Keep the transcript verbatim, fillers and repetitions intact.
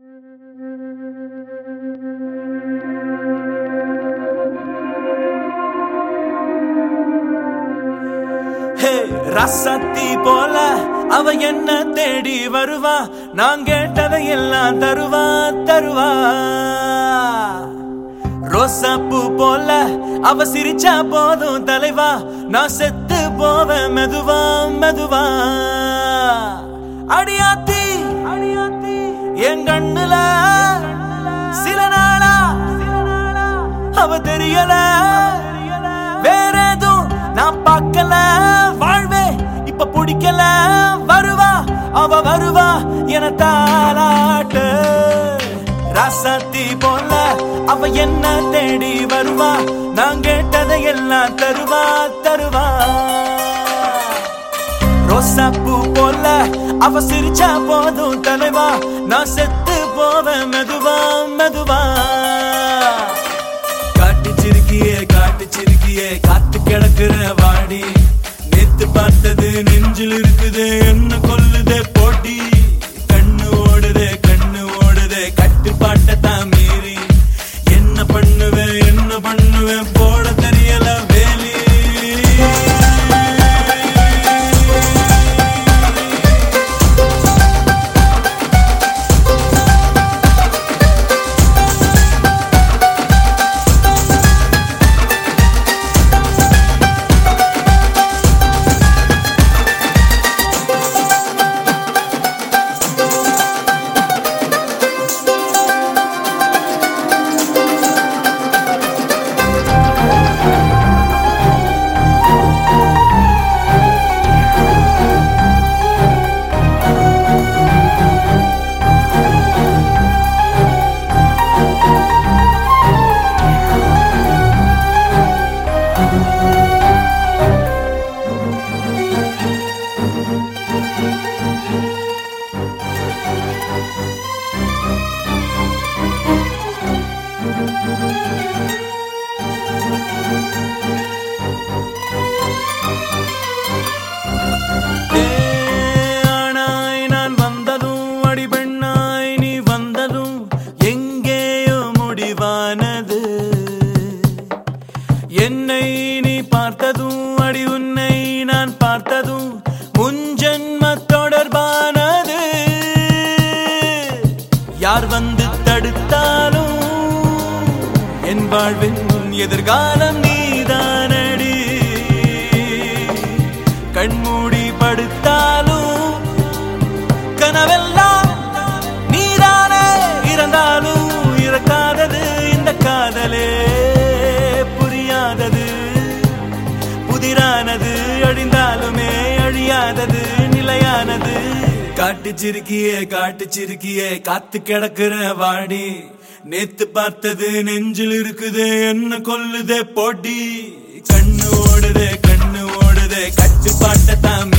ரசத்தி போல அவ என்ன தேடி வருவா, நான் கேட்டதை எல்லாம் தருவா தருவா. ரோசாப்பூ போல அவ சிரிச்சா போதும் தலைவா, நான் செத்து போவேன் மெதுவா மெதுவா. அடியாத்தி அடியாத்தி என் கண்ணுல சில நாளா அவ தெரியல, வேற எதுவும் நான் பார்க்கல. வாழ்வே இப்ப பிடிக்கல, வருவா அவ வருவா என தாலாட்டு. ராசாத்தி போல அவ என்ன தேடி வருவா, நான் கேட்டதை எல்லாம் தருவா தருவா. ரோசாப்பூ போல அவ சிரிச்சா போதும் தலைவா, நான் செத்து போவேன் மெதுவா மெதுவா. காட்டு சிறுக்கியே காட்டு சிறுக்கியே காத்து கிடக்குற வாடி, நேத்து பார்த்தது நெஞ்சில் இருக்குது என்ன கொல்லுதே போட்டி. கண்ணு ஓடுதே கண்ணு ஓடுதே கட்டுப்பாட்டத்தான் மீறி, என்ன பண்ணுவேன் என்ன பண்ணுவேன் போட தெரியல வேலி. ஆனாய் நான் வந்ததும் அடிபெண்ணாய் நீ வந்ததும் எங்கேயோ முடிவானது. என்னை நீ பார்த்ததும் அடி உன்னை நான் பார்த்ததும் முன்ஜென்ம தொடர்பானது. யார் வந்து தடுத்தாலும் என் வாழ்வின் எதிர்காலம் நீதானடி. கண்மூடி படுத்தாலும் கனவெல்லாம் நீதானே, இறந்தாலும் இறக்காதது இந்த காதலே. புரியாதது புதிரானது, அழிந்தாலுமே அழியாதது நிலையானது. காட்டு சிறுக்கியே காட்டு சிறுக்கியே காத்து கிடக்குற வாடி, நேத்து பார்த்தது நெஞ்சில் இருக்குது என்ன கொல்லுதே போட்டி. கண்ணு ஓடுதே கண்ணு ஓடுதே கட்டுப்பாட்டத்தான்